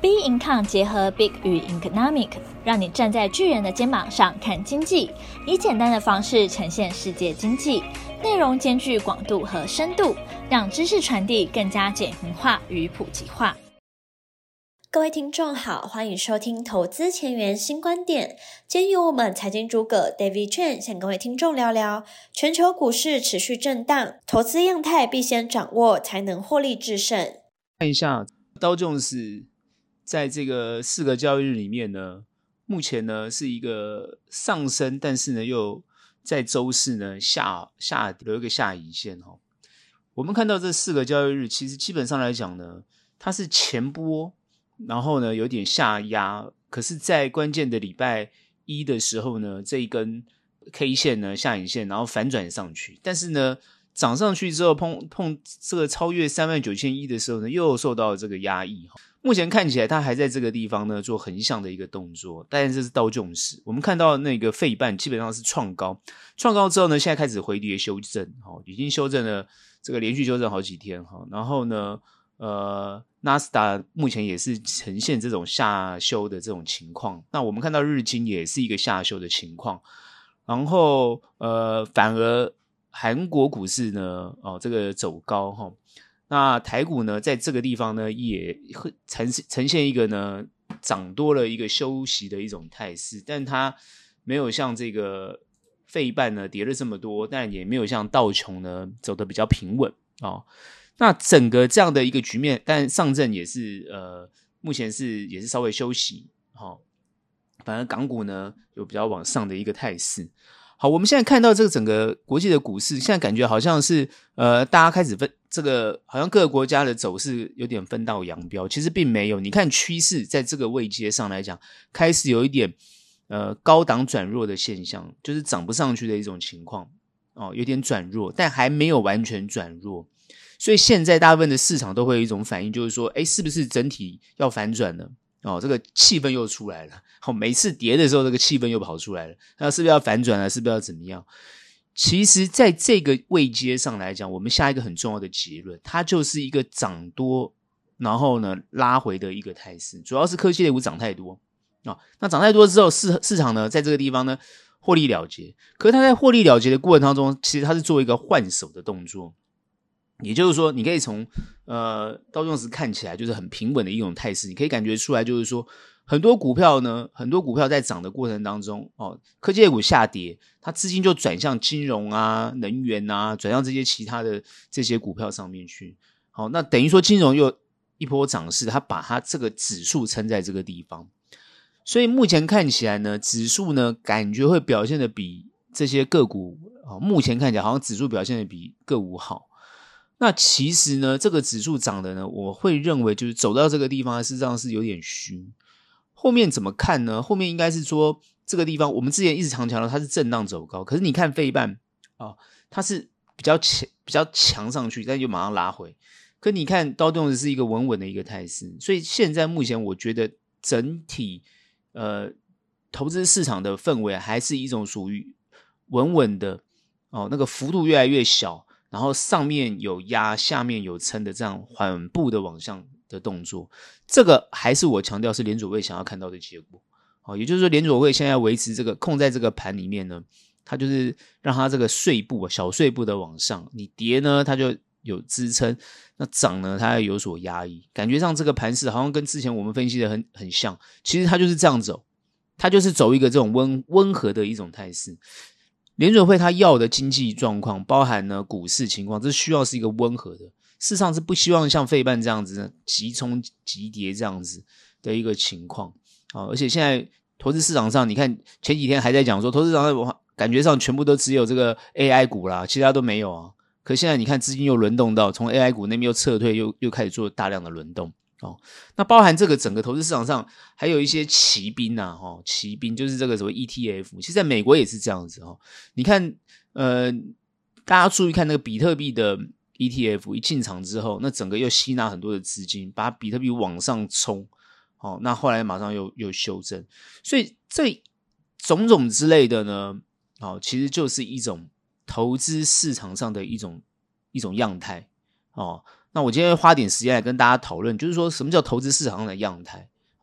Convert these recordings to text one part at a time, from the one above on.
B Income 结合 Big 与 Economic， 让你站在巨人的肩膀上看经济，以简单的方式呈现世界经济，内容兼具广度和深度，让知识传递更加简明化与普及化。各位听众好，欢迎收听投资前沿新观点。今天由我们财经诸葛 David Chen 向各位听众聊聊全球股市持续震荡，投资样态必先掌握，才能获利制胜。 看一下道琼斯在这个4个交易日里面呢，目前呢是一个上升，但是呢又在周四呢有一个下影线。我们看到这4个交易日其实基本上来讲呢，它是前波，然后呢有点下压，可是在关键的礼拜一的时候呢，这一根 K 线呢下影线，然后反转上去，但是呢涨上去之后碰这个超越39,100的时候呢，又受到了这个压抑。目前看起来它还在这个地方呢做横向的一个动作，但是这是道琼斯。我们看到那个费半基本上是创高之后呢，现在开始回跌修正，已经修正了这个连续修正好几天。然后呢纳斯达目前也是呈现这种下修的这种情况，那我们看到日经也是一个下修的情况，然后反而韩国股市呢这个走高那台股呢在这个地方呢也呈现一个呢涨多了一个休息的一种态势，但它没有像这个费半呢跌了这么多，但也没有像道琼呢走得比较平稳那整个这样的一个局面，但上证也是目前也是稍微休息反而港股呢有比较往上的一个态势。好，我们现在看到这个整个国际的股市，现在感觉好像是大家开始分这个，好像各个国家的走势有点分道扬镳，其实并没有。你看趋势在这个位阶上来讲，开始有一点高档转弱的现象，就是涨不上去的一种情况有点转弱，但还没有完全转弱。所以现在大部分的市场都会有一种反应，就是说是不是整体要反转了这个气氛又出来了每次跌的时候这个气氛又跑出来了，那是不是要反转了，是不是要怎么样？其实在这个位阶上来讲，我们下一个很重要的结论，它就是一个涨多然后呢拉回的一个态势，主要是科技类股涨太多那涨太多之后市场呢在这个地方呢获利了结，可是它在获利了结的过程当中，其实它是做一个换手的动作，也就是说你可以从道琼斯看起来就是很平稳的一种态势，你可以感觉出来就是说很多股票在涨的过程当中科技类股下跌，它资金就转向金融啊能源啊，转向这些其他的这些股票上面去那等于说金融又一波涨势，它把它这个指数撑在这个地方，所以目前看起来呢指数呢感觉会表现的比这些个股目前看起来好像指数表现的比个股好。那其实呢这个指数涨的呢，我会认为就是走到这个地方事实上是有点虚，后面怎么看呢？后面应该是说这个地方我们之前一直常强调它是震荡走高，可是你看费半它是比较强上去，但又马上拉回，可你看道琼斯是一个稳稳的一个态势，所以现在目前我觉得整体投资市场的氛围还是一种属于稳稳的那个幅度越来越小，然后上面有压下面有撑的这样缓步的往上的动作，这个还是我强调是联准会想要看到的结果也就是说联准会现在维持这个控在这个盘里面呢，它就是让它这个小碎步的往上，你跌呢它就有支撑，那涨呢它有所压抑，感觉上这个盘势好像跟之前我们分析的很像，其实它就是这样走，它就是走一个这种温和的一种态势。联准会它要的经济状况包含呢股市情况，这需要是一个温和的，事实上是不希望像费半这样子呢急冲急跌这样子的一个情况而且现在投资市场上你看前几天还在讲说投资市场上感觉上全部都只有这个 AI 股啦，其他都没有可现在你看资金又轮动到从 AI 股那边又撤退，又开始做大量的轮动那包含这个整个投资市场上还有一些骑兵骑兵就是这个什么 ETF， 其实在美国也是这样子你看大家注意看那个比特币的 ETF 一进场之后，那整个又吸纳很多的资金，把比特币往上冲那后来马上又修正，所以这种种之类的呢其实就是一种投资市场上的一种样态那我今天会花点时间来跟大家讨论，就是说什么叫投资市场上的样态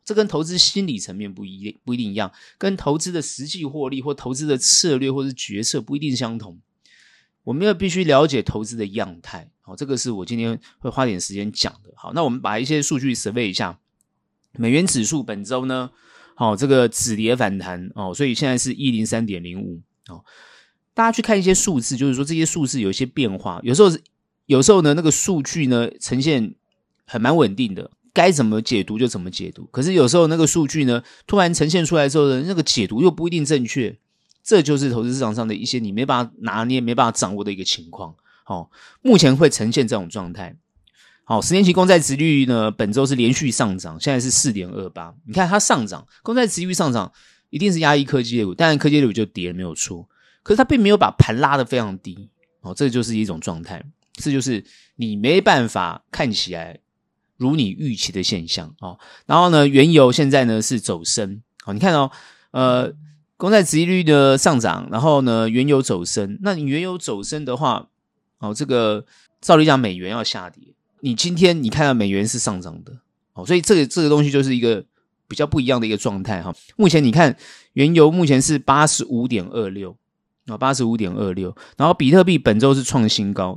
这跟投资心理层面不一定一样，跟投资的实际获利或投资的策略或是决策不一定相同。我们要必须了解投资的样态，这个是我今天会花点时间讲的。好，那我们把一些数据 survey 一下。美元指数本周呢，这个止跌反弹，所以现在是 103.05。大家去看一些数字，就是说这些数字有一些变化，有时候呢那个数据呢呈现蛮稳定的，该怎么解读就怎么解读。可是有时候那个数据呢突然呈现出来之后呢，那个解读又不一定正确，这就是投资市场上的一些你没办法拿捏、没办法掌握的一个情况。目前会呈现这种状态。好，10年期公债殖利率呢本周是连续上涨，现在是 4.28。 你看它上涨，公债殖利率上涨一定是压抑科技类股，当然科技类股就跌了没有错，可是它并没有把盘拉得非常低。这就是一种状态，这就是你没办法看起来如你预期的现象。然后呢原油现在呢是走升。你看公债殖利率的上涨，然后呢原油走升，那你原油走升的话，这个照理讲美元要下跌，你今天你看到美元是上涨的，所以这个东西就是一个比较不一样的一个状态。目前你看原油目前是 85.26， 85.26， 然后比特币本周是创新高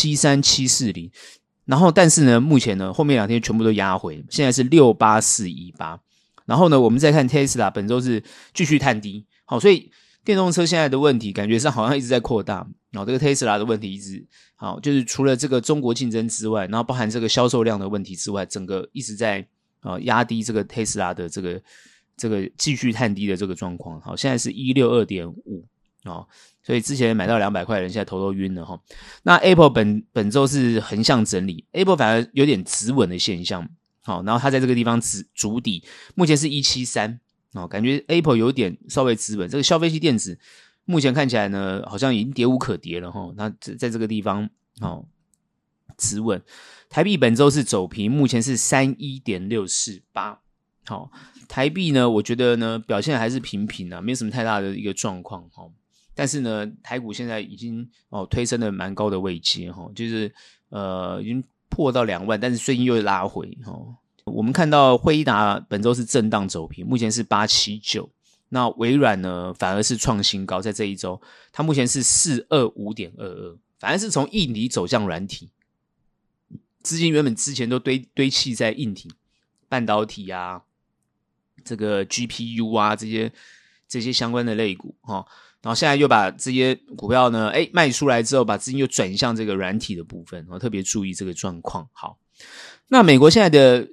73740，然后但是呢目前呢后面2天全部都压回，现在是68418。然后呢我们再看 Tesla 本周是继续探低。所以电动车现在的问题感觉上好像一直在扩大。这个 Tesla 的问题一直就是除了这个中国竞争之外，然后包含这个销售量的问题之外，整个一直在压低这个 Tesla 的这个继续探低的这个状况。现在是 162.5， 所以之前买到200块的人现在头都晕了。那 Apple 本周是横向整理， Apple 反而有点止稳的现象。然后它在这个地方筑底，目前是173。感觉 Apple 有点稍微止稳，这个消费性电子目前看起来呢好像已经跌无可跌了。那在这个地方止稳。台币本周是走平，目前是 31.648。 台币呢我觉得呢表现还是平平没什么太大的一个状况。但是呢台股现在已经推升了蛮高的位阶，就是已经破到2万，但是最近又拉回。我们看到辉达本周是震荡走平，目前是879。那微软呢反而是创新高，在这一周它目前是 425.22， 反而是从硬体走向软体，资金原本之前都堆砌在硬体半导体啊，这个 GPU 啊这些相关的类股然后现在又把这些股票呢卖出来之后，把资金又转向这个软体的部分，特别注意这个状况。好，那美国现在的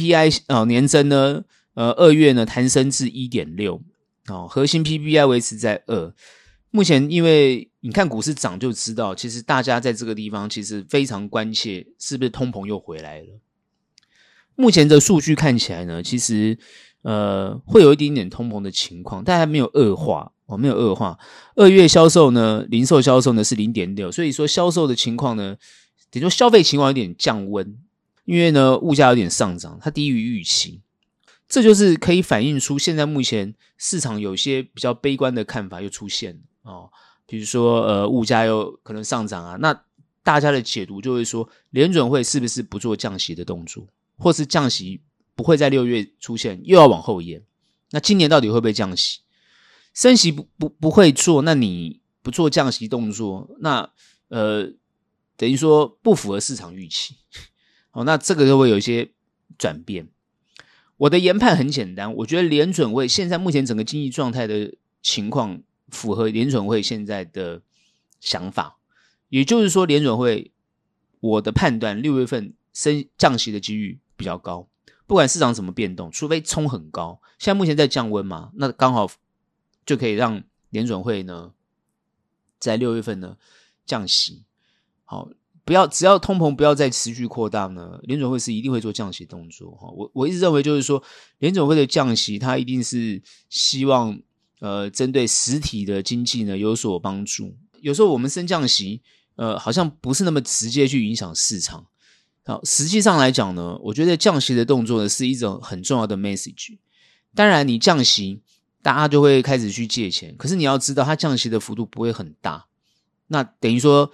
PPI 年增呢2月呢弹升至 1.6， 核心 PPI 维持在2。目前因为你看股市涨就知道，其实大家在这个地方其实非常关切是不是通膨又回来了。目前的数据看起来呢其实会有一点点通膨的情况，但还没有恶化。没有恶化。2月销售呢，零售销售呢是 0.6， 所以说销售的情况呢，等于说消费情况有点降温，因为呢物价有点上涨，它低于预期。这就是可以反映出现在目前市场有些比较悲观的看法又出现比如说物价又可能上涨啊，那大家的解读就会说联准会是不是不做降息的动作，或是降息不会在6月出现，又要往后延。那今年到底会不会降息？升息不会做，那你不做降息动作，那等于说不符合市场预期。那这个就会有一些转变。我的研判很简单，我觉得联准会现在目前整个经济状态的情况符合联准会现在的想法，也就是说联准会我的判断6月份降息的几率比较高，不管市场怎么变动，除非冲很高，现在目前在降温嘛，那刚好就可以让联准会呢在6月份呢降息。好，只要通膨不要再持续扩大呢，联准会是一定会做降息动作。我一直认为就是说联准会的降息它一定是希望针对实体的经济呢有所帮助。有时候我们升降息好像不是那么直接去影响市场。好，实际上来讲呢，我觉得降息的动作呢是一种很重要的 message。 当然你降息大家就会开始去借钱，可是你要知道它降息的幅度不会很大，那等于说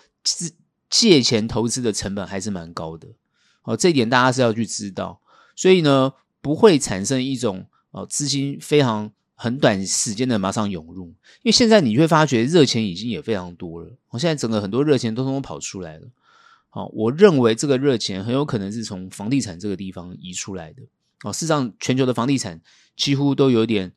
借钱投资的成本还是蛮高的。这一点大家是要去知道。所以呢不会产生一种资金很短时间的马上涌入，因为现在你会发觉热钱已经也非常多了，现在整个很多热钱都通通跑出来了。我认为这个热钱很有可能是从房地产这个地方移出来的。事实上全球的房地产几乎都有点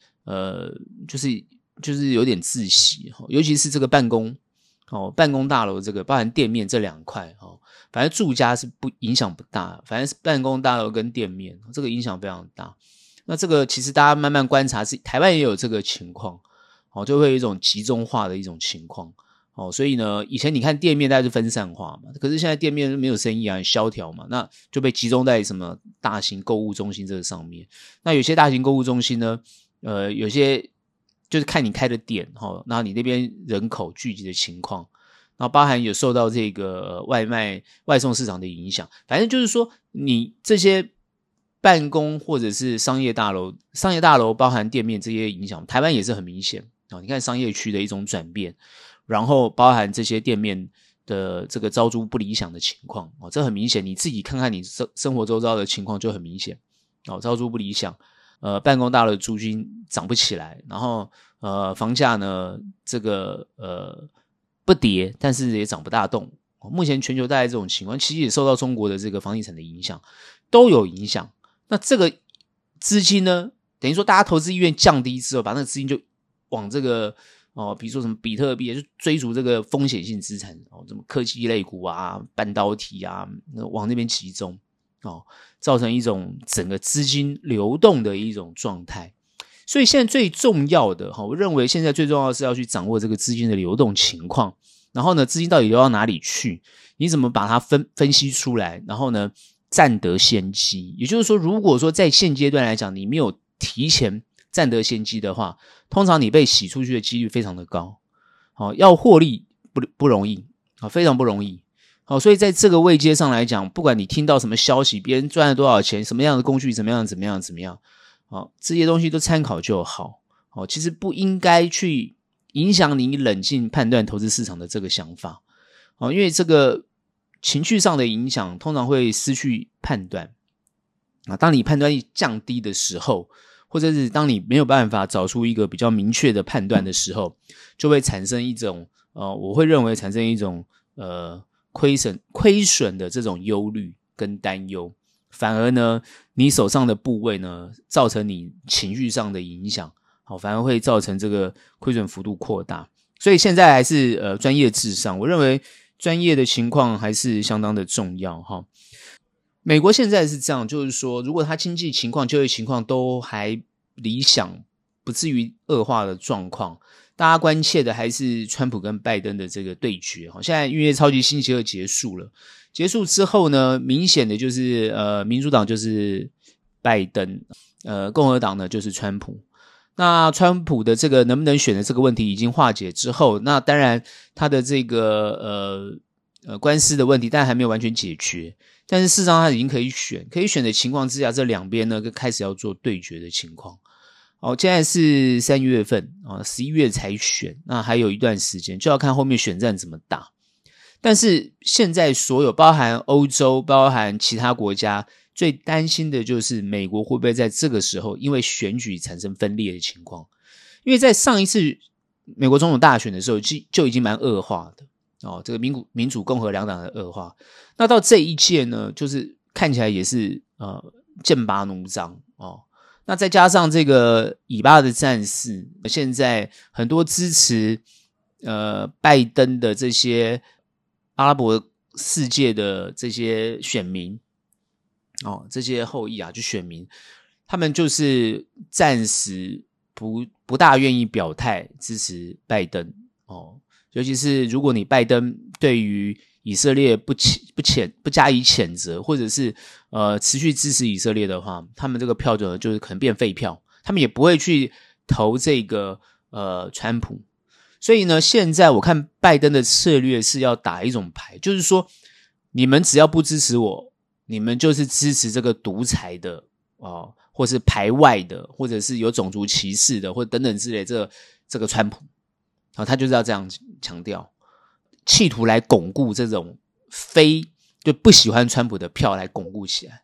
就是有点窒息，尤其是这个办公大楼这个包含店面这两块，反正住家是影响不大，反正是办公大楼跟店面这个影响非常大。那这个其实大家慢慢观察，是台湾也有这个情况，就会有一种集中化的一种情况。所以呢，以前你看店面大概是分散化嘛，可是现在店面没有生意啊，很萧条嘛，那就被集中在什么大型购物中心这个上面。那有些大型购物中心呢，有些就是看你开的店，然后你那边人口聚集的情况，然后包含有受到这个外送市场的影响。反正就是说，你这些办公或者是商业大楼包含店面这些影响，台湾也是很明显。你看商业区的一种转变，然后包含这些店面的这个招租不理想的情况，这很明显，你自己看看你生活周遭的情况就很明显。招租不理想，办公大楼的租金涨不起来，然后房价呢这个不跌，但是也涨不大动。目前全球大概这种情况，其实也受到中国的这个房地产的影响，都有影响。那这个资金呢，等于说大家投资意愿降低之后，把那个资金就往这个比如说什么比特币，就追逐这个风险性资产，什么科技类股啊、半导体啊，往那边集中，造成一种整个资金流动的一种状态。所以现在最重要的，我认为现在最重要的是要去掌握这个资金的流动情况，然后呢，资金到底流到哪里去，你怎么把它分析出来，然后呢占得先机。也就是说，如果说在现阶段来讲，你没有提前占得先机的话，通常你被洗出去的几率非常的高，要获利不容易，非常不容易。所以在这个位阶上来讲，不管你听到什么消息，别人赚了多少钱，什么样的工具怎么样，这些东西都参考就好。其实不应该去影响你冷静判断投资市场的这个想法，因为这个情绪上的影响通常会失去判断。当你判断力降低的时候，或者是当你没有办法找出一个比较明确的判断的时候，就会产生一种我会认为产生一种亏损的这种忧虑跟担忧，反而呢你手上的部位呢造成你情绪上的影响，反而会造成这个亏损幅度扩大。所以现在还是专业至上，我认为专业的情况还是相当的重要。美国现在是这样，就是说如果他经济情况就业情况都还理想，不至于恶化的状况，大家关切的还是川普跟拜登的这个对决。现在因为超级星期二结束了，结束之后呢，明显的就是民主党就是拜登，共和党呢就是川普。那川普的这个能不能选的这个问题已经化解之后，那当然他的这个官司的问题当然还没有完全解决，但是事实上他已经可以选的情况之下，这两边呢开始要做对决的情况。现在是3月份11月才选，那还有一段时间，就要看后面选战怎么打。但是现在所有包含欧洲包含其他国家最担心的就是美国会不会在这个时候因为选举产生分裂的情况。因为在上一次美国总统大选的时候就已经蛮恶化的这个民主共和两党的恶化，那到这一届呢就是看起来也是剑拔弩张那再加上这个以巴的战事，现在很多支持拜登的这些阿拉伯世界的这些选民这些后裔就选民，他们就是暂时不大愿意表态支持拜登尤其是如果你拜登对于以色列不加以谴责，或者是持续支持以色列的话，他们这个票就是可能变废票，他们也不会去投这个川普。所以呢，现在我看拜登的策略是要打一种牌，就是说你们只要不支持我，你们就是支持这个独裁的或是排外的，或者是有种族歧视的，或等等之类这个川普他就是要这样强调，企图来巩固这种就不喜欢川普的票来巩固起来。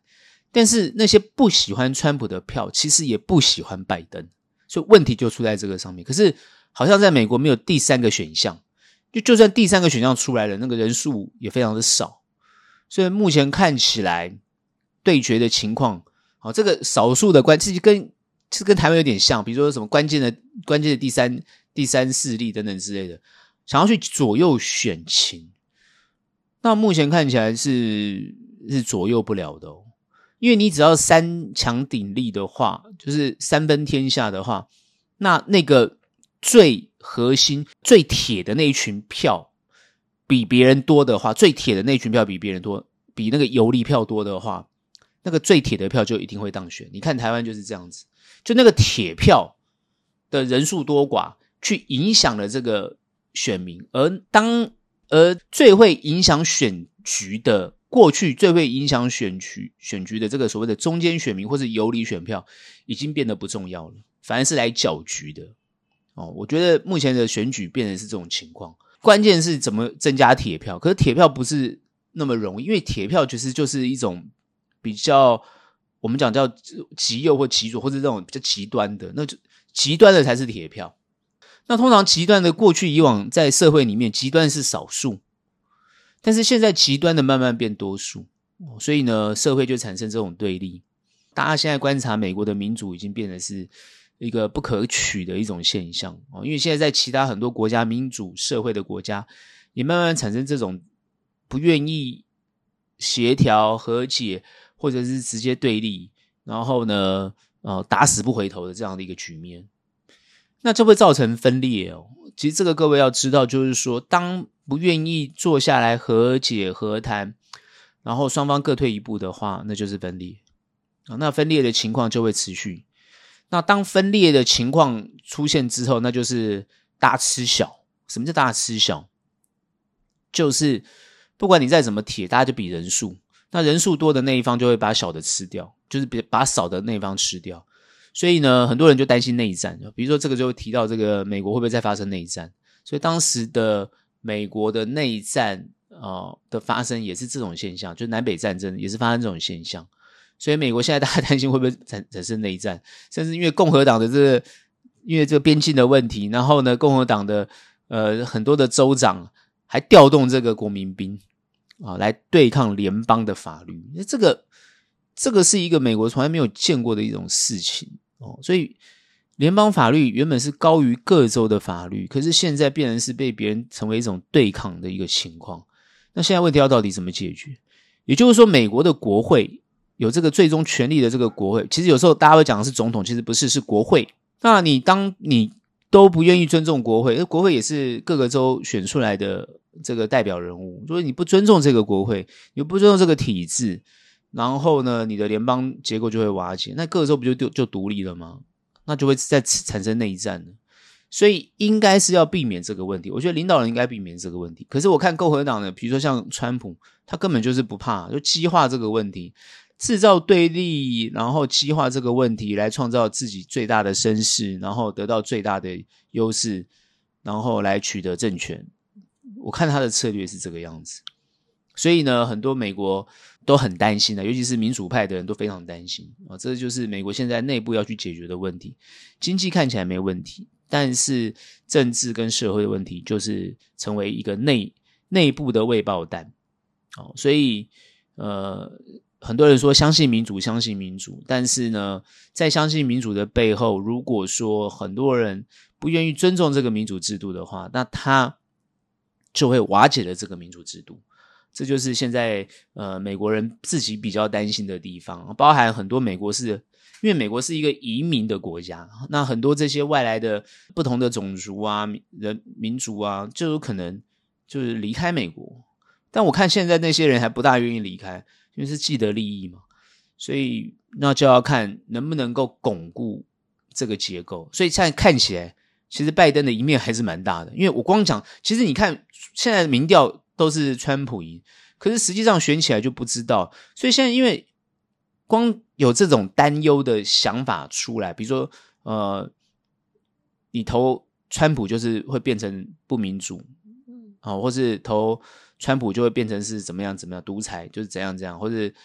但是那些不喜欢川普的票其实也不喜欢拜登，所以问题就出在这个上面。可是好像在美国没有第三个选项，就算第三个选项出来了，那个人数也非常的少，所以目前看起来对决的情况，这个少数的其实跟台湾有点像，比如说什么关键的第三势力等等之类的，想要去左右选情，那目前看起来是左右不了的哦。因为你只要三强鼎立的话，就是三分天下的话，那个最核心最铁的那一群票比别人多的话，最铁的那一群票比别人多，比那个游离票多的话，那个最铁的票就一定会当选。你看台湾就是这样子，就那个铁票的人数多寡去影响了这个选民，而最会影响选局的，过去最会影响选举的这个所谓的中间选民或是游离选票已经变得不重要了，反而是来搅局的。我觉得目前的选举变成是这种情况，关键是怎么增加铁票。可是铁票不是那么容易，因为铁票其实就是一种比较我们讲叫极右或极左，或者这种比较极端的，那就极端的才是铁票。那通常极端的过去以往在社会里面极端是少数，但是现在极端的慢慢变多数，所以呢社会就产生这种对立。大家现在观察美国的民主已经变得是一个不可取的一种现象，因为现在在其他很多国家民主社会的国家也慢慢产生这种不愿意协调和解或者是直接对立，然后呢打死不回头的这样的一个局面。那这会造成分裂哦。其实这个各位要知道，就是说当不愿意坐下来和解和谈，然后双方各退一步的话，那就是分裂。那分裂的情况就会持续。那当分裂的情况出现之后，那就是大吃小。什么叫大吃小？就是不管你再怎么铁，大家就比人数。那人数多的那一方就会把小的吃掉，就是把少的那一方吃掉。所以呢，很多人就担心内战，比如说这个就会提到这个美国会不会再发生内战。所以当时的美国的内战的发生也是这种现象，就南北战争也是发生这种现象。所以美国现在大家担心会不会产生内战，甚至因为共和党的因为这个边境的问题，然后呢共和党的很多的州长还调动这个国民兵来对抗联邦的法律。这个是一个美国从来没有见过的一种事情所以联邦法律原本是高于各州的法律，可是现在变成是被别人成为一种对抗的一个情况。那现在问题要到底怎么解决？也就是说美国的国会有这个最终权力的这个国会，其实有时候大家会讲的是总统，其实不是，是国会。那当你都不愿意尊重国会，国会也是各个州选出来的这个代表人物，所以你不尊重这个国会，你不尊重这个体制，然后呢你的联邦结构就会瓦解，那各州不就独立了吗？那就会再产生内战了。所以应该是要避免这个问题，我觉得领导人应该避免这个问题。可是我看共和党呢，比如说像川普，他根本就是不怕，就激化这个问题，制造对立，然后激化这个问题来创造自己最大的声势，然后得到最大的优势，然后来取得政权。我看他的策略是这个样子。所以呢很多美国都很担心的，尤其是民主派的人都非常担心这就是美国现在内部要去解决的问题。经济看起来没问题，但是政治跟社会的问题就是成为一个内部的未爆弹所以很多人说相信民主，但是呢在相信民主的背后，如果说很多人不愿意尊重这个民主制度的话，那他就会瓦解了这个民主制度。这就是现在美国人自己比较担心的地方，包含很多因为美国是一个移民的国家，那很多这些外来的不同的种族啊民族啊就有可能就是离开美国。但我看现在那些人还不大愿意离开，因为是既得利益嘛，所以那就要看能不能够巩固这个结构。所以现在看起来其实拜登的赢面还是蛮大的，因为我光讲其实你看现在的民调都是川普赢，可是实际上选起来就不知道。所以现在因为光有这种担忧的想法出来，比如说你投川普就是会变成不民主或是投川普就会变成是怎么样独裁，就是怎样或是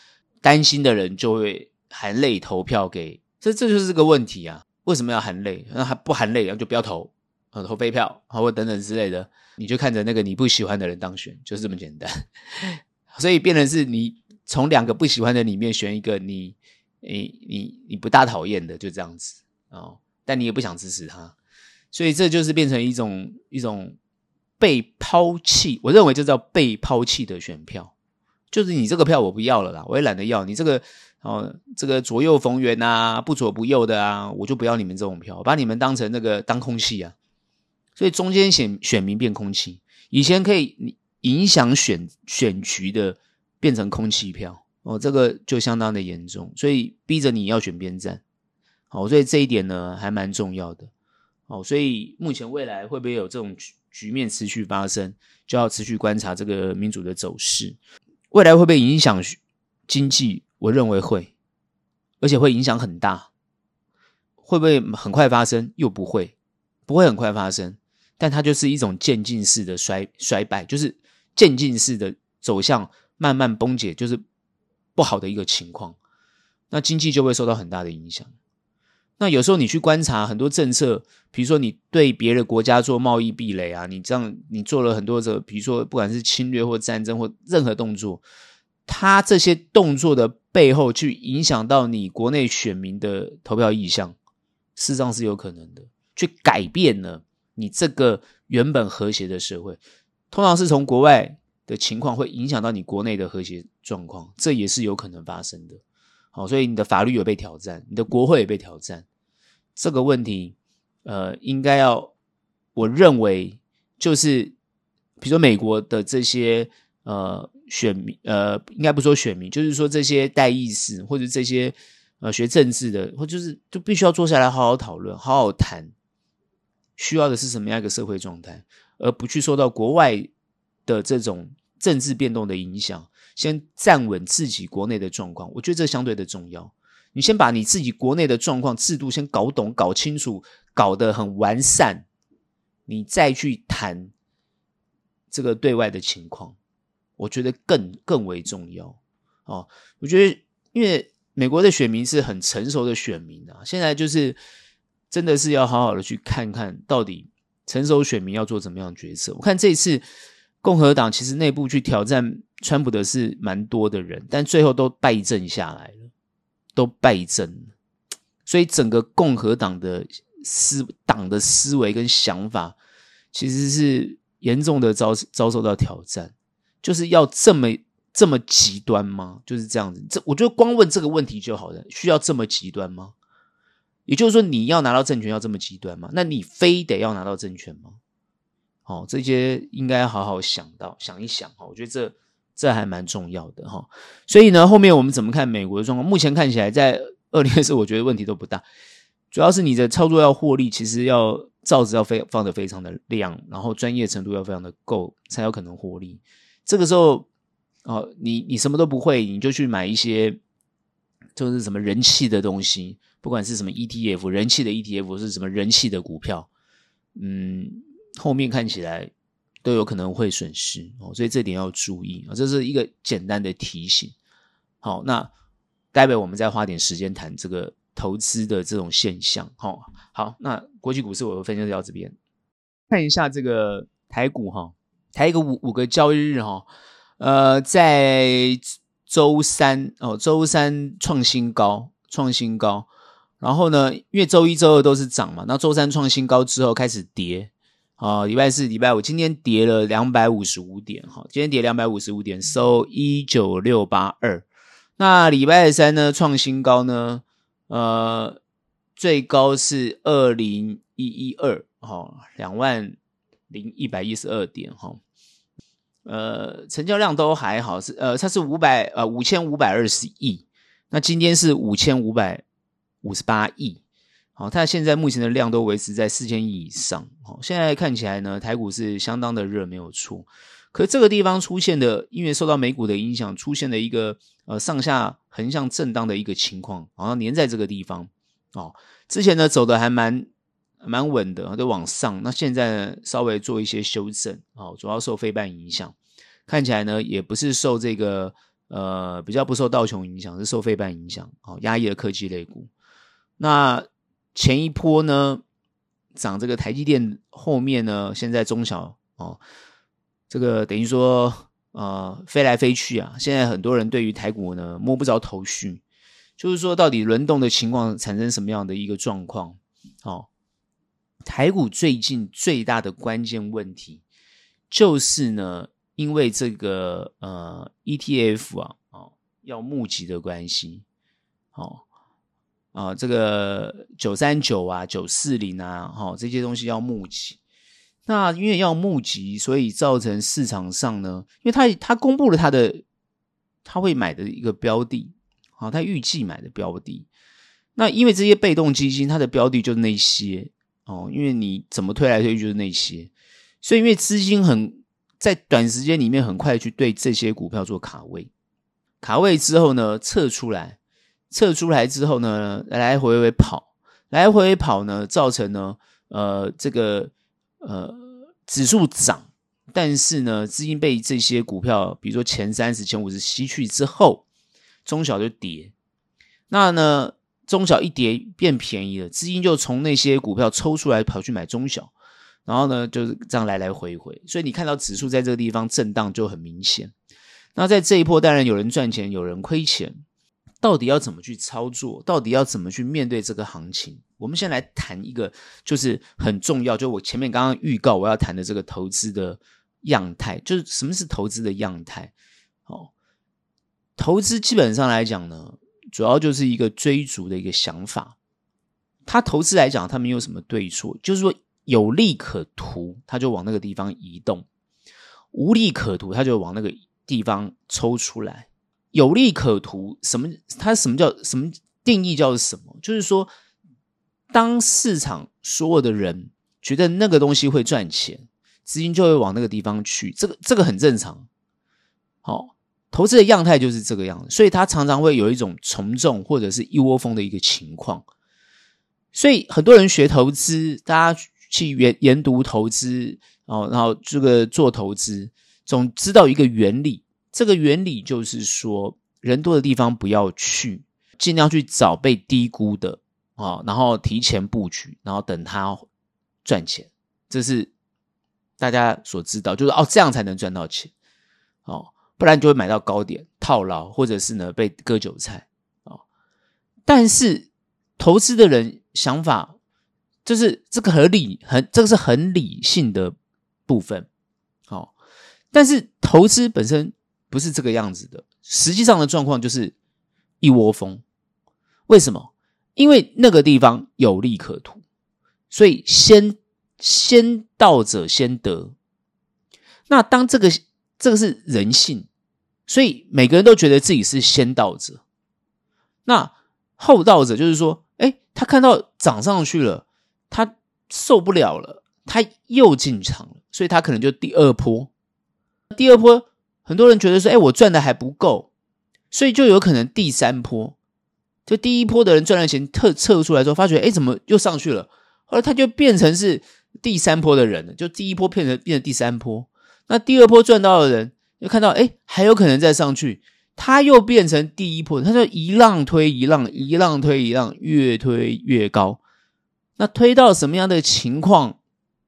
担心的人就会含泪投票给，这就是个问题啊。为什么要含泪？那不含泪，然后就不要投，投废票，或等等之类的，你就看着那个你不喜欢的人当选，就是这么简单。所以变成是你从2个不喜欢的里面选一个你不大讨厌的，就这样子但你也不想支持他，所以这就是变成一种被抛弃，我认为就叫被抛弃的选票，就是你这个票我不要了啦，我也懒得要你这个左右逢源啊，不左不右的啊，我就不要你们这种票，我把你们当成那个当空气啊，所以中间选民变空气，以前可以影响选局的变成空气票这个就相当的严重，所以逼着你要选边站所以这一点呢还蛮重要的所以目前未来会不会有这种局面持续发生，就要持续观察这个民主的走势。未来会不会影响经济？我认为会，而且会影响很大。会不会很快发生？又不会很快发生，但它就是一种渐进式的衰败，就是渐进式的走向慢慢崩解，就是不好的一个情况，那经济就会受到很大的影响。那有时候你去观察很多政策，比如说你对别的国家做贸易壁垒啊，你做了很多比如说不管是侵略或战争或任何动作，它这些动作的背后去影响到你国内选民的投票意向，事实上是有可能的，去改变了你这个原本和谐的社会，通常是从国外的情况会影响到你国内的和谐状况，这也是有可能发生的所以你的法律有被挑战，你的国会也被挑战，这个问题应该要，我认为就是比如说美国的这些选民应该不说选民，就是说这些代议士或者这些学政治的，或就必须要坐下来好好讨论，好好谈，需要的是什么样一个社会状态，而不去受到国外的这种政治变动的影响，先站稳自己国内的状况，我觉得这相对的重要。你先把你自己国内的状况制度先搞懂搞清楚，搞得很完善，你再去谈这个对外的情况，我觉得更为重要我觉得因为美国的选民是很成熟的选民现在就是真的是要好好的去看看到底成熟选民要做怎么样的决策。我看这一次共和党其实内部去挑战川普的是蛮多的人，但最后都败阵下来了，都败阵了，所以整个共和党的思维跟想法其实是严重的遭受到挑战，就是要这么极端吗？就是这样子，我觉得光问这个问题就好了，需要这么极端吗？也就是说你要拿到政权要这么极端吗？那你非得要拿到政权吗？这些应该好好想一想我觉得这还蛮重要的所以呢，后面我们怎么看美国的状况？目前看起来在2024我觉得问题都不大，主要是你的操作要获利，其实要罩子要放得非常的亮，然后专业程度要非常的够，才有可能获利。这个时候你什么都不会，你就去买一些就是什么人气的东西，不管是什么 ETF 人气的 ETF 是什么人气的股票后面看起来都有可能会损失所以这点要注意这是一个简单的提醒。好，那待会我们再花点时间谈这个投资的这种现象好，那国际股市我分享到这边，看一下这个台股台股5个交易日在周三创新高，然后呢因为周一周二都是涨嘛，那周三创新高之后开始跌礼拜四礼拜五今天跌了255点今天跌255点收19682。那礼拜三呢创新高呢最高是20112 20112点成交量都还好，它是5520亿，那今天是5558亿它现在目前的量都维持在4000亿以上现在看起来呢台股是相当的热没有错，可这个地方出现的因为受到美股的影响出现了一个上下横向震荡的一个情况好像黏在这个地方之前呢走的还蛮稳的都往上，那现在呢稍微做一些修正主要受费半影响，看起来呢也不是受这个比较不受道琼影响，是受费半影响，压抑了科技类股。那前一波呢涨这个台积电，后面呢现在中小这个等于说飞来飞去啊，现在很多人对于台股呢摸不着头绪，就是说到底轮动的情况产生什么样的一个状况。台股最近最大的关键问题就是呢，因为这个ETF 要募集的关系，这个939啊940啊这些东西要募集。那因为要募集，所以造成市场上呢，因为他公布了他会买的一个标的，他预计买的标的。那因为这些被动基金它的标的就是那些因为你怎么推来推去就是那些，所以因为资金在短时间里面很快去对这些股票做卡位之后呢撤出来之后呢来来回回跑呢，造成呢这个指数涨，但是呢资金被这些股票比如说前30前50吸去之后，中小就跌。那呢中小一跌变便宜了，资金就从那些股票抽出来跑去买中小，然后呢就是这样来来回回，所以你看到指数在这个地方震荡就很明显。那在这一波当然有人赚钱有人亏钱，到底要怎么去操作，到底要怎么去面对这个行情，我们先来谈一个就是很重要，就我前面刚刚预告我要谈的这个投资的样态，就是什么是投资的样态。投资基本上来讲呢，主要就是一个追逐的一个想法。他投资来讲他没有什么对错，就是说有利可图他就往那个地方移动，无利可图他就往那个地方抽出来。有利可图什么定义叫什么，就是说当市场所有的人觉得那个东西会赚钱，资金就会往那个地方去，这个很正常。投资的样态就是这个样子，所以它常常会有一种从众或者是一窝蜂的一个情况。所以很多人学投资，大家去研读投资，然后这个做投资，总知道一个原理。这个原理就是说，人多的地方不要去，尽量去找被低估的，然后提前布局，然后等它赚钱。这是大家所知道，就是这样才能赚到钱。不然就会买到高点套牢，或者是呢被割韭菜。但是投资的人想法就是这个这个是很理性的部分。但是投资本身不是这个样子的，实际上的状况就是一窝蜂。为什么？因为那个地方有利可图，所以先到者先得。那当这个是人性，所以每个人都觉得自己是先到者。那后到者就是说他看到涨上去了，他受不了了，他又进场了，所以他可能就第二波很多人觉得说我赚的还不够，所以就有可能第三波，就第一波的人赚了钱撤出来之后发觉怎么又上去了，后来他就变成是第三波的人了，就第一波变成第三波。那第二波赚到的人又看到还有可能再上去，他又变成第一波，他就一浪推一浪，一浪推一浪，越推越高。那推到什么样的情况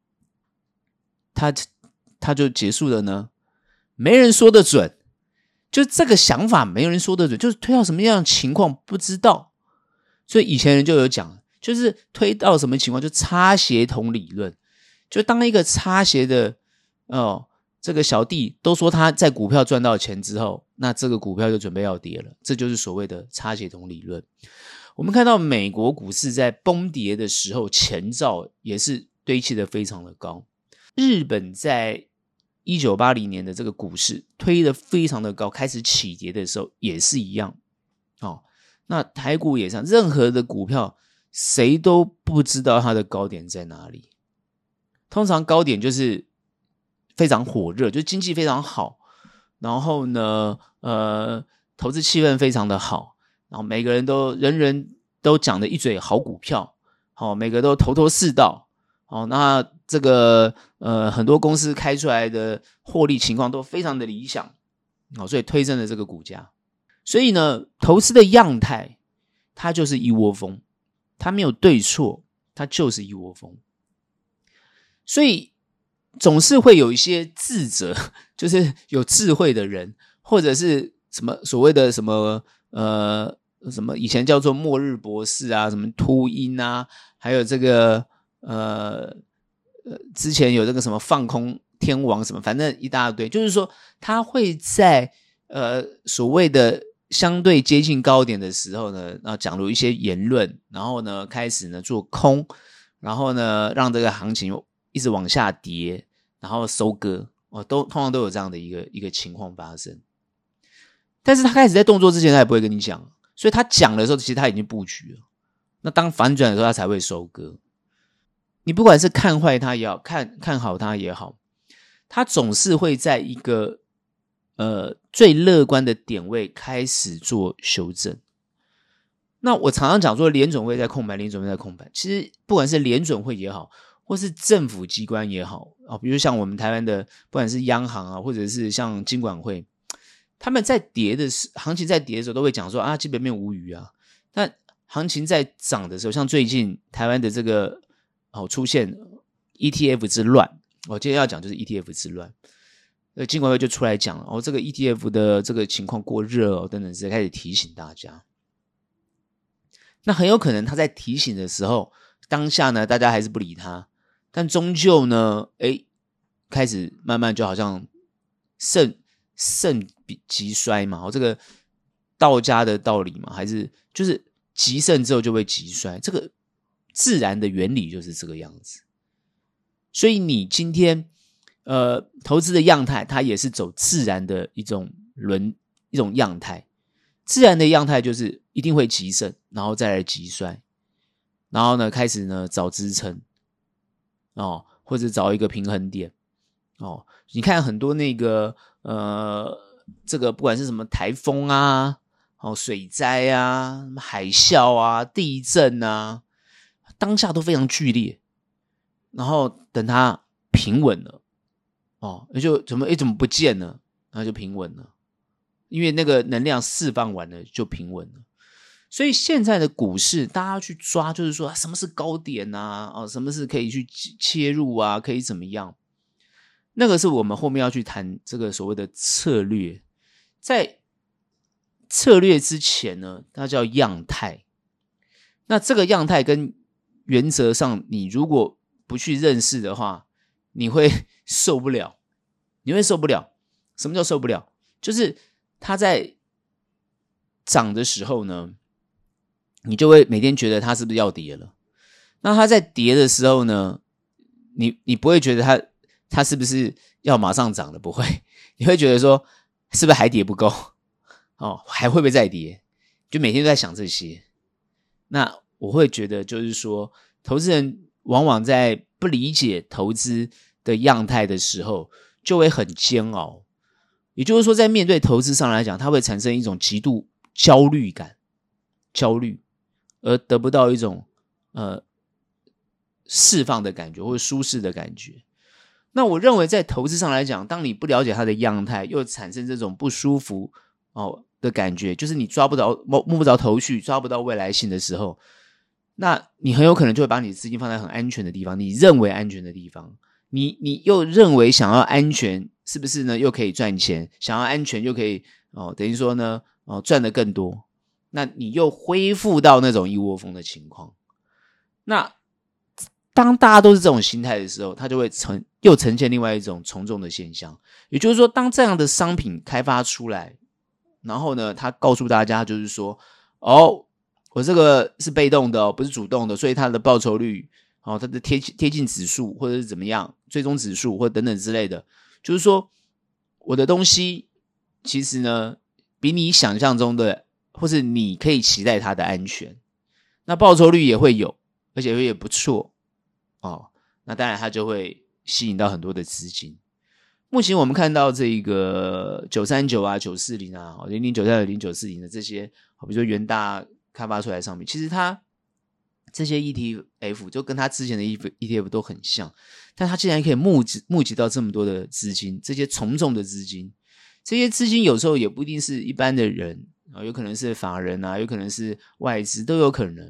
他就结束了呢？没人说得准，就这个想法没有人说得准，就是推到什么样的情况不知道。所以以前人就有讲，就是推到什么情况就擦鞋童理论，就当一个擦鞋的这个小弟都说他在股票赚到钱之后，那这个股票就准备要跌了，这就是所谓的擦鞋童理论。我们看到美国股市在崩跌的时候，前兆也是堆砌的非常的高。日本在1980年的这个股市推得非常的高，开始起跌的时候也是一样。那台股也是，任何的股票谁都不知道它的高点在哪里。通常高点就是非常火热，就经济非常好，然后呢投资气氛非常的好，然后每个人人都讲的一嘴好股票，每个都头头是道。那这个很多公司开出来的获利情况都非常的理想。 所以推升了这个股价。所以呢，投资的样态它就是一窝蜂，它没有对错，它就是一窝蜂。所以总是会有一些智者，就是有智慧的人，或者是什么所谓的什么什么以前叫做末日博士啊，什么秃鹰啊，还有这个之前有这个什么放空天王什么，反正一大堆，就是说他会在所谓的相对接近高点的时候呢，然后讲了一些言论，然后呢开始呢做空，然后呢让这个行情一直往下跌，然后收割，通常都有这样的一个情况发生。但是他开始在动作之前，他也不会跟你讲，所以他讲的时候，其实他已经布局了。那当反转的时候，他才会收割。你不管是看坏他也好，看好他也好，他总是会在一个最乐观的点位开始做修正。那我常常讲说联准会在控盘，联准会在控盘。其实不管是联准会也好，或是政府机关也好，比如像我们台湾的不管是央行啊，或者是像金管会，他们在跌的行情在跌的时候都会讲说基本面无虞啊。但行情在涨的时候，像最近台湾的这个出现 ETF 之乱，我今天要讲就是 ETF 之乱。金管会就出来讲了，这个 ETF 的这个情况过热等等之类，开始提醒大家。那很有可能他在提醒的时候，当下呢大家还是不理他，但终究呢开始慢慢就好像盛极衰嘛，这个道家的道理嘛，还是就是极盛之后就会极衰，这个自然的原理就是这个样子。所以你今天投资的样态，它也是走自然的一种样态。自然的样态就是一定会极盛，然后再来极衰，然后呢开始呢找支撑或者找一个平衡点你看很多那个这个不管是什么台风啊水灾啊海啸啊地震啊，当下都非常剧烈，然后等它平稳了就怎么不见了，然后就平稳了，因为那个能量释放完了就平稳了。所以现在的股市大家去抓，就是说什么是高点啊什么是可以去切入啊，可以怎么样，那个是我们后面要去谈这个所谓的策略。在策略之前呢，它叫样态。那这个样态跟原则上你如果不去认识的话，你会受不了。什么叫受不了？就是它在涨的时候呢，你就会每天觉得它是不是要跌了。那它在跌的时候呢，你不会觉得它是不是要马上涨了，不会，你会觉得说是不是还跌不够还会不会再跌，就每天都在想这些。那我会觉得就是说，投资人往往在不理解投资的样态的时候就会很煎熬。也就是说在面对投资上来讲，它会产生一种极度焦虑感，而得不到一种释放的感觉或者舒适的感觉。那我认为在投资上来讲，当你不了解它的样态，又产生这种不舒服的感觉，就是你摸不着头绪，抓不到未来性的时候，那你很有可能就会把你的资金放在很安全的地方，你认为安全的地方，你又认为想要安全是不是呢又可以赚钱，想要安全又可以等于说呢赚得更多，那你又恢复到那种一窝蜂的情况。那当大家都是这种心态的时候，它就会又呈现另外一种从众的现象。也就是说，当这样的商品开发出来，然后呢它告诉大家就是说我这个是被动的不是主动的，所以它的报酬率它的贴近指数或者是怎么样追踪指数或等等之类的，就是说我的东西其实呢比你想象中的或是你可以期待它的安全，那报酬率也会有，而且也不错那当然它就会吸引到很多的资金。目前我们看到这个939啊940啊0093 0940的这些比如说元大开发出来的商品，其实它这些 ETF 就跟它之前的 ETF 都很像，但它竟然可以募集到这么多的资金，这些从众的资金这些资金有时候也不一定是一般的人有可能是法人啊，有可能是外资，都有可能。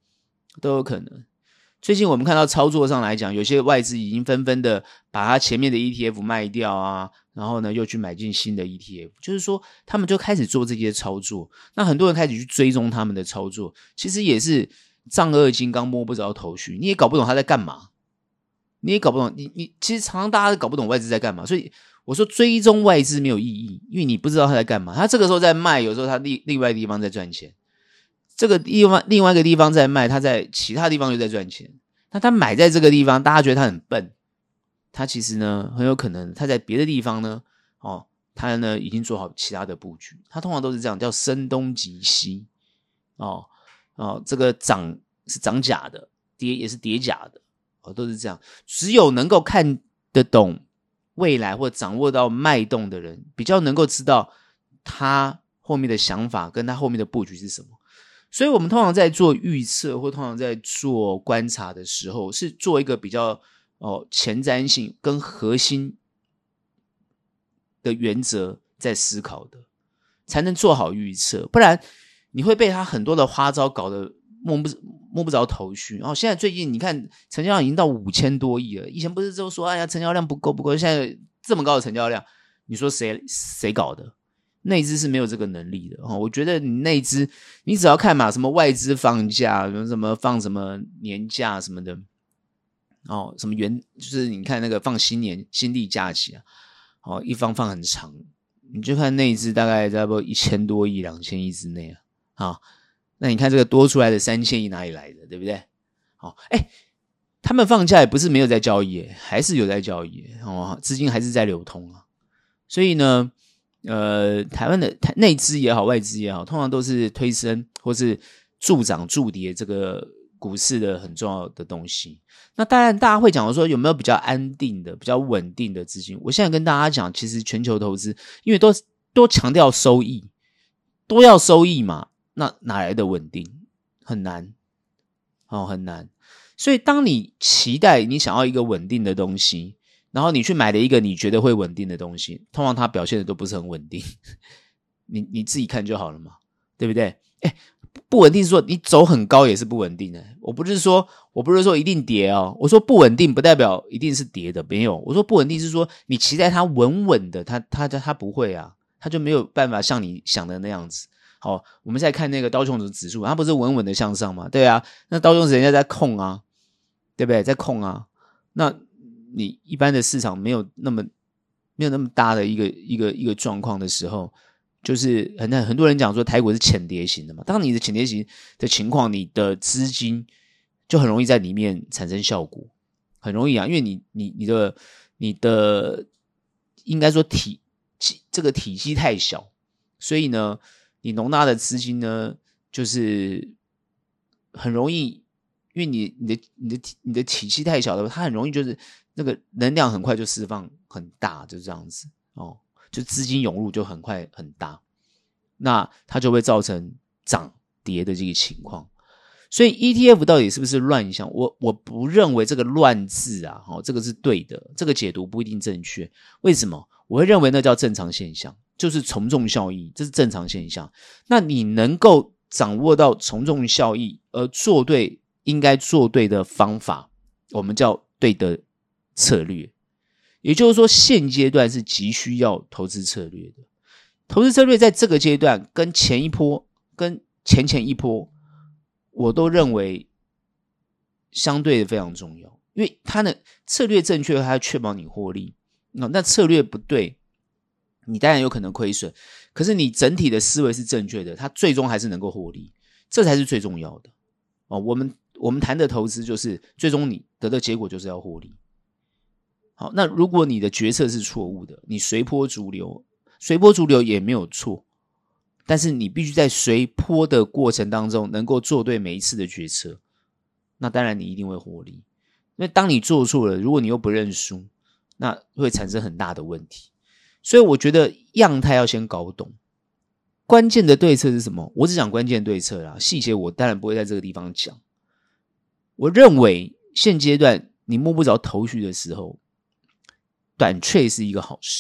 最近我们看到操作上来讲，有些外资已经纷纷的把它前面的 ETF 卖掉啊，然后呢又去买进新的 ETF， 就是说他们就开始做这些操作。那很多人开始去追踪他们的操作，其实也是丈二金刚摸不着头绪，你也搞不懂他在干嘛，你也搞不懂，你其实常常大家都搞不懂外资在干嘛，所以我说追踪外资没有意义，因为你不知道他在干嘛。他这个时候在卖，有时候他另外一个地方在赚钱，这个地方另外一个地方在卖，他在其他地方又在赚钱。那他买在这个地方，大家觉得他很笨，他其实呢很有可能他在别的地方呢他呢已经做好其他的布局。他通常都是这样，叫声东击西这个涨是涨假的，跌也是跌假的都是这样。只有能够看得懂未来或掌握到脉动的人，比较能够知道他后面的想法跟他后面的布局是什么。所以我们通常在做预测或通常在做观察的时候，是做一个比较前瞻性跟核心的原则在思考的，才能做好预测。不然你会被他很多的花招搞得摸不着头绪。然后现在最近你看成交量已经到5000多亿了，以前不是都说哎呀成交量不够，现在这么高的成交量，你说谁搞的？内资是没有这个能力的我觉得你内资你只要看嘛，什么外资放假，什么放什么年假什么的什么就是你看那个放新历假期一放很长，你就看内资大概差不多1000多亿2000亿之内那你看这个多出来的3000亿哪里来的，对不对？他们放假也不是没有在交易还是有在交易资金还是在流通所以呢台湾的内资也好外资也好，通常都是推升或是助涨助跌这个股市的很重要的东西。那当然大家会讲说有没有比较安定的比较稳定的资金。我现在跟大家讲，其实全球投资因为都强调收益，都要收益嘛，那哪来的稳定？很难很难。所以当你期待你想要一个稳定的东西，然后你去买了一个你觉得会稳定的东西，通常它表现的都不是很稳定你自己看就好了嘛，对不对？不稳定是说你走很高也是不稳定的。我不是说一定跌我说不稳定不代表一定是跌的，没有。我说不稳定是说你期待它稳稳的，它不会它就没有办法像你想的那样子。好，我们再看那个道琼斯指数，它不是稳稳的向上吗？对那道琼斯人家在控对不对？在控那你一般的市场没有那么大的一个状况的时候，就是很多人讲说台股是潜跌型的嘛。当你的潜跌型的情况，你的资金就很容易在里面产生效果，很容易因为你的应该说这个体积太小，所以呢，你容纳的资金呢，就是很容易，因为你的体积太小了，它很容易就是那个能量很快就释放很大，就这样子就资金涌入就很快很大，那它就会造成涨跌的这个情况。所以 ETF 到底是不是乱象？我不认为这个乱字这个是对的，这个解读不一定正确。为什么？我会认为那叫正常现象，就是从众效益，这是正常现象。那你能够掌握到从众效益而做对应该做对的方法，我们叫对的策略。也就是说现阶段是急需要投资策略的。投资策略在这个阶段跟前一波跟前一波我都认为相对的非常重要，因为它的策略正确，它要确保你获利那策略不对，你当然有可能亏损，可是你整体的思维是正确的，它最终还是能够获利，这才是最重要的我们谈的投资就是最终你得的结果就是要获利。好，那如果你的决策是错误的，你随波逐流也没有错，但是你必须在随波的过程当中能够做对每一次的决策，那当然你一定会获利。因为当你做错了，如果你又不认输，那会产生很大的问题。所以我觉得样态要先搞懂，关键的对策是什么？我只讲关键对策啦，细节我当然不会在这个地方讲。我认为现阶段你摸不着头绪的时候，短trade是一个好事，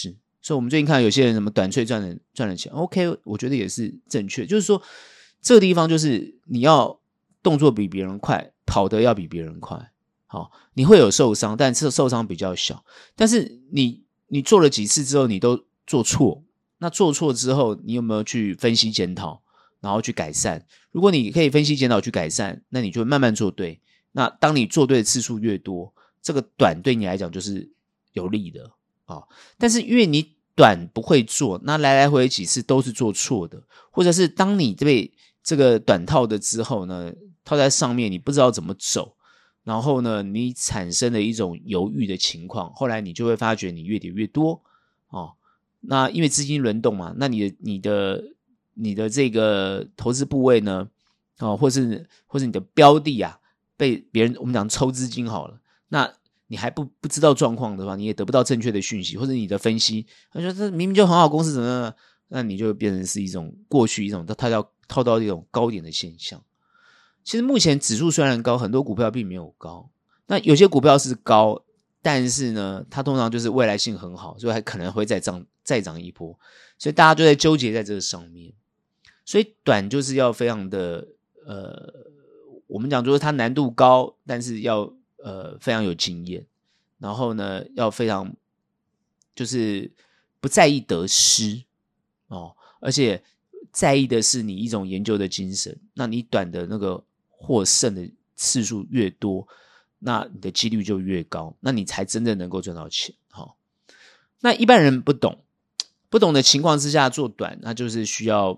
所以我们最近看到有些人什么短脆赚了钱 OK 我觉得也是正确，就是说这个地方就是你要动作比别人快，跑得要比别人快，好，你会有受伤，但是受伤比较小，但是你做了几次之后你都做错，那做错之后你有没有去分析检讨然后去改善，如果你可以分析检讨去改善，那你就会慢慢做对，那当你做对的次数越多，这个短对你来讲就是有利的但是因为你短不会做，那来来回几次都是做错的，或者是当你被这个短套的之后呢，套在上面你不知道怎么走，然后呢你产生了一种犹豫的情况，后来你就会发觉你越跌越多那因为资金轮动嘛，那你的这个投资部位呢或是你的标的被别人我们讲抽资金好了，那你还不知道状况的话，你也得不到正确的讯息，或者你的分析他说这明明就很好公司怎么样，那你就变成是一种过去一种套到一种高点的现象。其实目前指数虽然高，很多股票并没有高，那有些股票是高，但是呢它通常就是未来性很好，所以还可能会再涨一波，所以大家就在纠结在这个上面。所以短就是要非常的我们讲就是它难度高，但是要非常有经验，然后呢要非常就是不在意得失而且在意的是你一种研究的精神，那你短的那个获胜的次数越多，那你的几率就越高，那你才真正能够赚到钱那一般人不懂的情况之下做短，那就是需要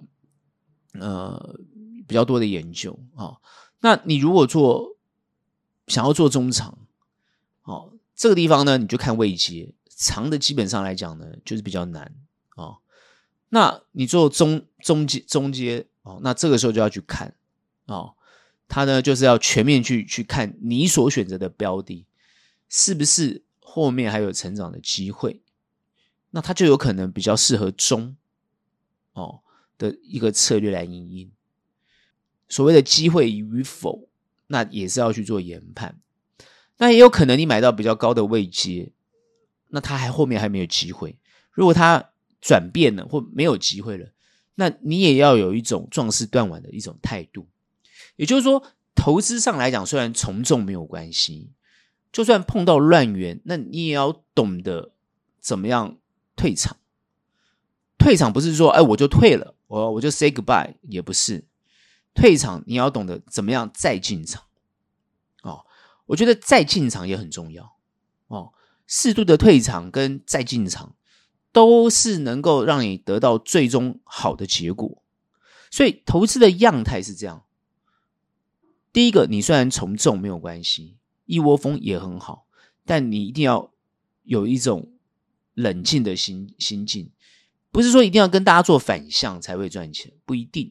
比较多的研究那你如果想要做中长这个地方呢你就看位阶，长的基本上来讲呢就是比较难那你做中阶那这个时候就要去看它呢就是要全面去看你所选择的标的是不是后面还有成长的机会，那它就有可能比较适合中的一个策略来因应。所谓的机会与否，那也是要去做研判。那也有可能你买到比较高的位阶，那它后面还没有机会。如果它转变了或没有机会了，那你也要有一种壮士断腕的一种态度。也就是说，投资上来讲，虽然从众没有关系，就算碰到乱源，那你也要懂得怎么样退场。退场不是说我就退了，我就 say goodbye， 也不是。退场你要懂得怎么样再进场我觉得再进场也很重要适度的退场跟再进场都是能够让你得到最终好的结果。所以投资的样态是这样，第一个，你虽然从众没有关系，一窝蜂也很好，但你一定要有一种冷静的心境，不是说一定要跟大家做反向才会赚钱，不一定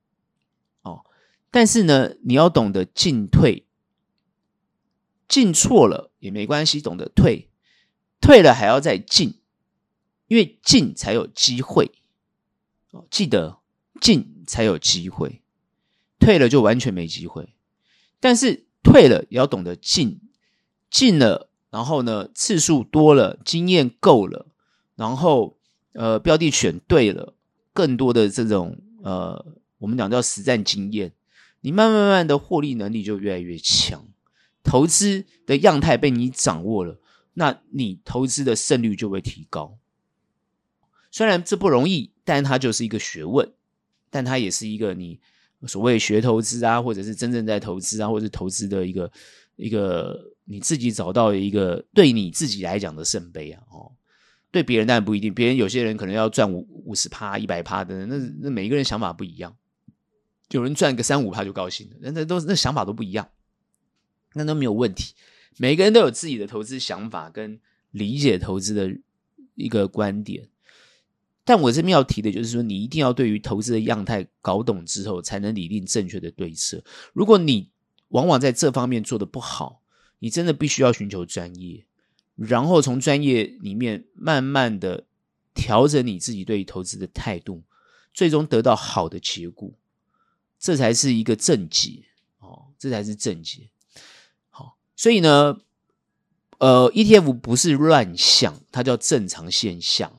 但是呢你要懂得进退，进错了也没关系，懂得退，退了还要再进，因为进才有机会记得进才有机会，退了就完全没机会。但是退了也要懂得进，进了然后呢次数多了，经验够了，然后标的选对了，更多的这种我们讲叫实战经验，你慢慢的获利能力就越来越强，投资的样态被你掌握了，那你投资的胜率就会提高。虽然这不容易，但它就是一个学问，但它也是一个你所谓学投资或者是真正在投资或者是投资的一个你自己找到的一个对你自己来讲的圣杯对别人当然不一定，别人有些人可能要赚 50% 100% 的，那每一个人想法不一样，有人赚个 3-5% 就高兴了，那想法都不一样，那都没有问题。每一个人都有自己的投资想法跟理解投资的一个观点，但我这边要提的就是说，你一定要对于投资的样态搞懂之后，才能拟定正确的对策。如果你往往在这方面做得不好，你真的必须要寻求专业，然后从专业里面慢慢的调整你自己对于投资的态度，最终得到好的结果，这才是一个正解这才是正解。好，所以呢ETF 不是乱象，它叫正常现象，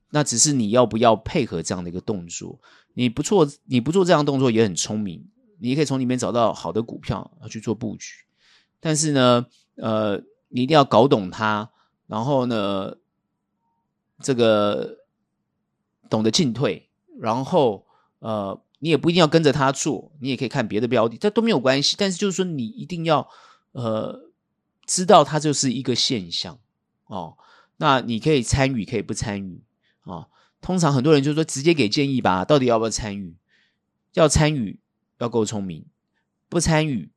那只是你要不要配合这样的一个动作。你不做这样的动作也很聪明，你也可以从里面找到好的股票去做布局。但是呢你一定要搞懂它，然后呢这个懂得进退，然后你也不一定要跟着他做，你也可以看别的标的，这都没有关系。但是就是说你一定要知道它就是一个现象那你可以参与，可以不参与通常很多人就说直接给建议吧，到底要不要参与？要参与要够聪明，不参与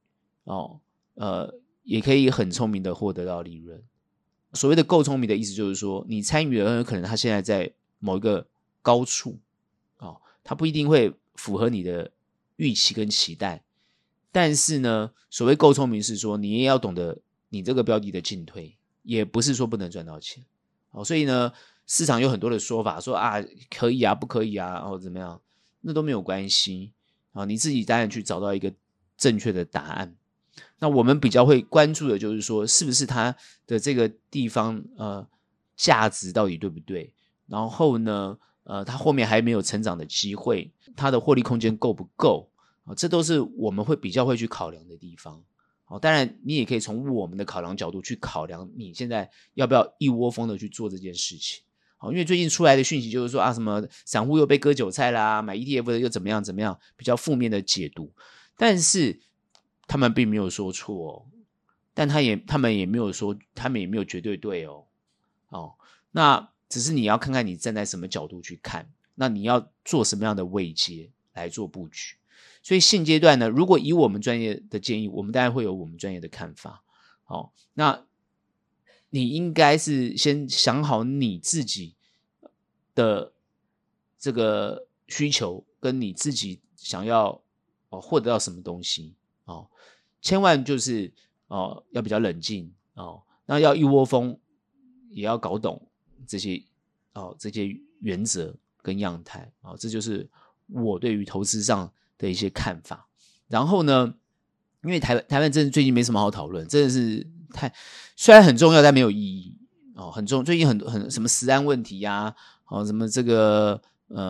也可以很聪明的获得到利润。所谓的够聪明的意思就是说，你参与了，可能他现在在某一个高处他不一定会符合你的预期跟期待，但是呢，所谓够聪明是说你也要懂得你这个标的的进退，也不是说不能赚到钱所以呢，市场有很多的说法说可以不可以怎么样，那都没有关系你自己当然去找到一个正确的答案。那我们比较会关注的就是说，是不是它的这个地方价值到底对不对，然后呢它后面还没有成长的机会，它的获利空间够不够这都是我们会比较会去考量的地方当然你也可以从我们的考量角度去考量你现在要不要一窝蜂的去做这件事情因为最近出来的讯息就是说什么散户又被割韭菜啦，买 ETF 的又怎么样怎么样，比较负面的解读。但是他们并没有说错但他们也没有说，他们也没有绝对对那只是你要看看你站在什么角度去看，那你要做什么样的位阶来做布局。所以现阶段呢，如果以我们专业的建议，我们当然会有我们专业的看法那你应该是先想好你自己的这个需求跟你自己想要获得到什么东西千万就是要比较冷静那要一窝蜂也要搞懂这些原则跟样态这就是我对于投资上的一些看法。然后呢，因为台湾真的最近没什么好讨论，真的是虽然很重要但没有意义很重。最近很什么食安问题什么这个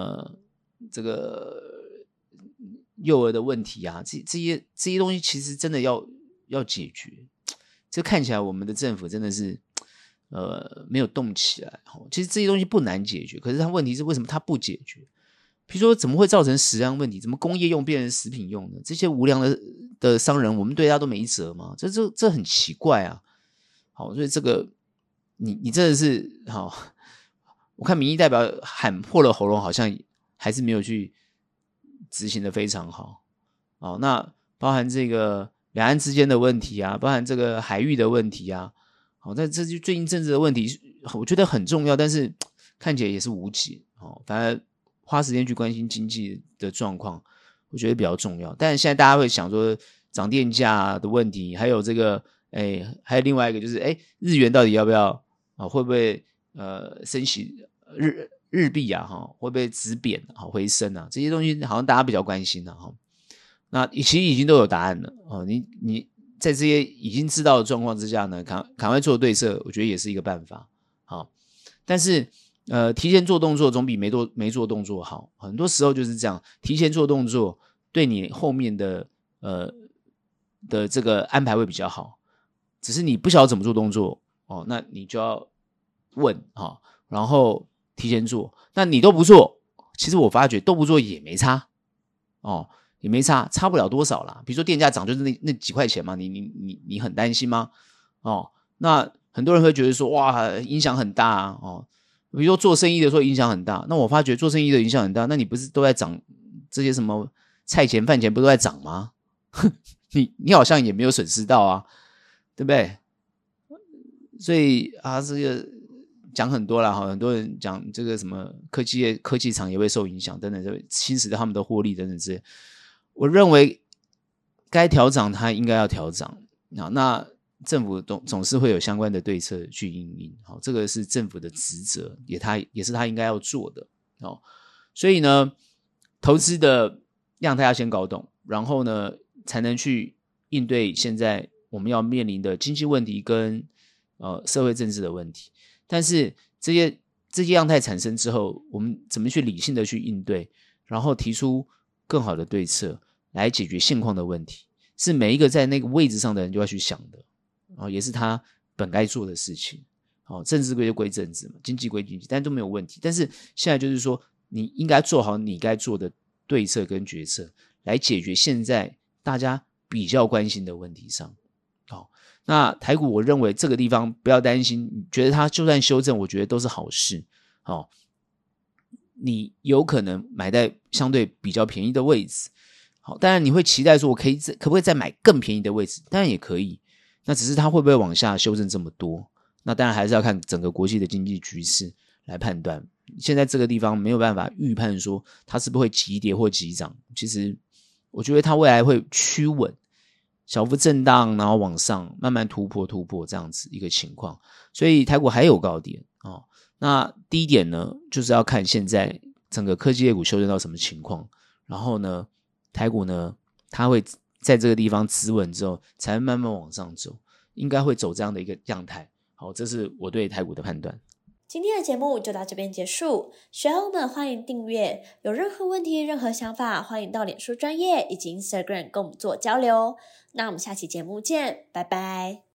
幼儿的问题这些东西其实真的要解决。这看起来我们的政府真的是没有动起来其实这些东西不难解决，可是它问题是为什么它不解决？比如说怎么会造成食安问题？怎么工业用变成食品用呢？这些无良的商人，我们对他都没辙吗？这很奇怪所以这个你真的是我看民意代表喊破了喉咙，好像还是没有去执行的非常好那包含这个两岸之间的问题包含这个海域的问题那这就最近政治的问题，我觉得很重要，但是看起来也是无解反而花时间去关心经济的状况，我觉得比较重要。但是现在大家会想说涨电价的问题，还有这个还有另外一个就是日元到底要不要会不会升息，日币会不会止贬回升这些东西好像大家比较关心那其实已经都有答案了你在这些已经知道的状况之下呢，赶快做对策，我觉得也是一个办法但是提前做动作总比没做动作好，很多时候就是这样，提前做动作对你后面的这个安排会比较好，只是你不晓得怎么做动作那你就要问然后提前做。那你都不做，其实我发觉都不做也没差也没差不了多少啦。比如说电价涨就是那几块钱嘛，你很担心吗那很多人会觉得说哇影响很大比如说做生意的时候影响很大，那我发觉做生意的影响很大，那你不是都在涨这些什么菜钱饭钱不都在涨吗你好像也没有损失到对不对？所以这个讲很多啦很多人讲这个什么科技厂也会受影响等等，侵蚀到他们的获利等等之类。我认为该调涨它应该要调涨那政府总是会有相关的对策去因应这个是政府的职责，也是他应该要做的所以呢投资的样态要先搞懂，然后呢才能去应对现在我们要面临的经济问题跟社会政治的问题。但是这些这些样态产生之后，我们怎么去理性的去应对，然后提出更好的对策来解决现况的问题，是每一个在那个位置上的人就要去想的，也是他本该做的事情。政治归政治嘛，经济归经济，但都没有问题。但是现在就是说，你应该做好你该做的对策跟决策，来解决现在大家比较关心的问题上。那台股我认为这个地方不要担心，觉得它就算修正，我觉得都是好事。你有可能买在相对比较便宜的位置，当然你会期待说我可不可以再买更便宜的位置，当然也可以，那只是它会不会往下修正这么多，那当然还是要看整个国际的经济局势来判断。现在这个地方没有办法预判说它是不是会急跌或急涨，其实我觉得它未来会趋稳，小幅震荡，然后往上慢慢突破这样子一个情况。所以台股还有高点那第一点呢，就是要看现在整个科技业股修正到什么情况，然后呢台股呢它会在这个地方止稳之后才会慢慢往上走，应该会走这样的一个样态。好，这是我对台股的判断。 今天的节目就到这边结束，喜欢我们欢迎订阅，有任何问题任何想法欢迎到脸书专页以及 Instagram 跟我们做交流。那我们下期节目见，拜拜。